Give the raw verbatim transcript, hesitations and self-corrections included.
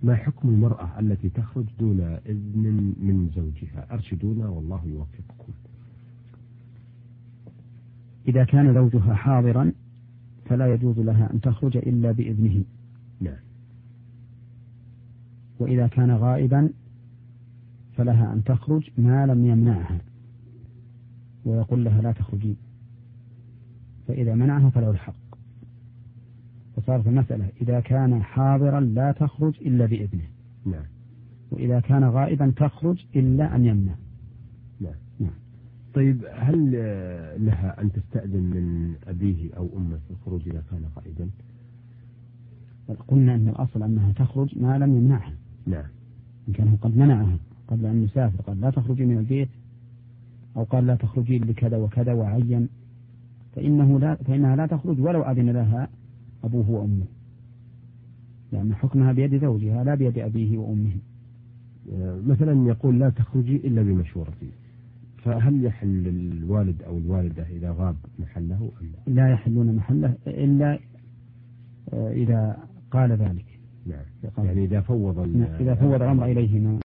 ما حكم المرأة التي تخرج دون إذن من زوجها؟ أرشدونا والله يوفقكم. إذا كان زوجها حاضرا فلا يجوز لها أن تخرج إلا بإذنه. نعم. وإذا كان غائبا فلها أن تخرج ما لم يمنعها ويقول لها لا تخرجي، فإذا منعها فله الحق. فصارت المسألة إذا كان حاضرا لا تخرج إلا بإذنه. نعم. وإذا كان غائبا تخرج إلا أن يمنع. نعم. نعم. طيب هل لها أن تستأذن من أبيه أو أمه في الخروج إذا كان غائبا؟ قلنا أن الأصل أنها تخرج ما لم يمنعها. نعم. إن كان قد منعها قبل أن يسافر، قال لا تخرجي من البيت أو قال لا تخرجي لكذا وكذا وعين، فإنه لا فإنها لا تخرج ولو أذن لها أبوه وأمه، لأن حكمها بيد زوجها لا بيد أبيه وأمه. مثلا يقول لا تخرجي إلا بمشورتي، فهل يحل الوالد أو الوالدة إذا غاب محله أم لا؟ لا يحلون محله إلا إذا قال ذلك. نعم. يعني إذا فوض إذا فوض الأمر إليهما.